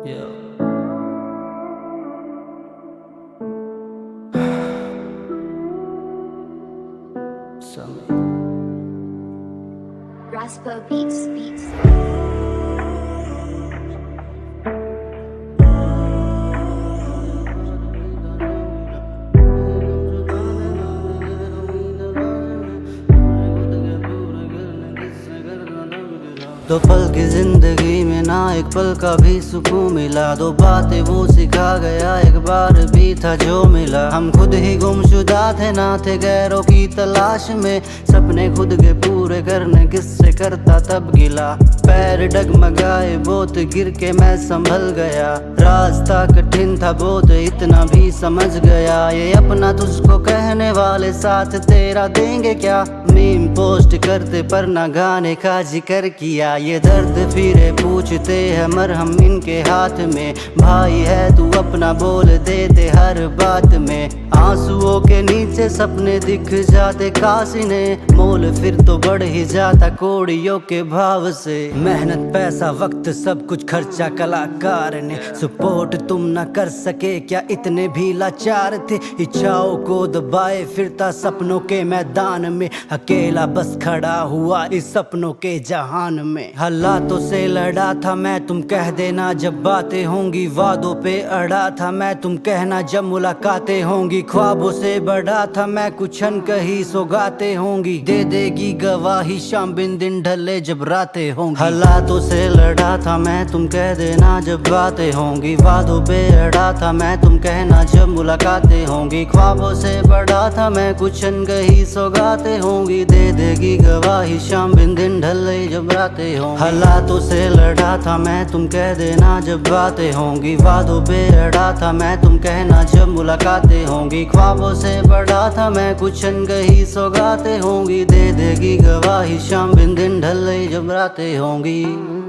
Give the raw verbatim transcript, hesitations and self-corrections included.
Yeah. Sammy. Raspo Beats Beats. दो पल की जिंदगी में ना एक पल का भी सुकून मिला। दो बातें वो सिखा गया, एक बार भी था जो मिला। हम खुद ही गुमशुदा थे, ना थे गैरों की तलाश में। सपने खुद के पूरे करने किससे करता तब गिला। पैर डगमगाए बहुत गिर के मैं संभल गया। रास्ता कठिन था बहुत इतना भी समझ गया। ये अपना तुझको कहने वाले साथ तेरा देंगे क्या। मीम पोस्ट करते पर ना गाने का जिक्र किया। ये दर्द फिरे पूछते हैं मरहम इनके हाथ में। भाई है तू अपना बोल देते हर बात में। आंसुओं के नीचे सपने दिख जाते काशी ने। मोल फिर तो बढ़ ही जाता कोड़ियों के भाव से। मेहनत पैसा वक्त सब कुछ खर्चा कलाकार ने। सपोर्ट तुम न कर सके क्या, इतने भी लाचार थे। इच्छाओं को दबाए फिरता सपनों के मैदान में। अकेला बस खड़ा हुआ इस सपनों के जहान में। हालातों से लड़ा था मैं, तुम कह देना जब बातें होंगी। वादों पे अड़ा था मैं, तुम कहना जब मुलाकातें होंगी। ख्वाबों से बढ़ा था मैं, कुछ अनकही सौगातें होंगी। दे देगी गवाही शाम बिन दिन ढले जब रातें होंगी। हालातों से लड़ा था मैं, तुम कह देना जब बातें होंगी। वादों पे अड़ा था मैं, तुम कहना जब मुलाकातें होंगी। ख्वाबों से बढ़ा था मैं, कुछ अनकही सौगातें होंगी। दे देगी गवाही शाम बिन दिन ढले जब रातें होंगी। हालातों से लड़ा था मैं, तुम कह देना जब बातें होंगी। वादों पे अड़ा था मैं, तुम कहना जब मुलाकातें होंगी। ख्वाबों से बढ़ा था मैं, कुछ अनकही सौगातें होंगी। दे देगी गवाही शाम बिन दिन ढले जब रातें होंगी।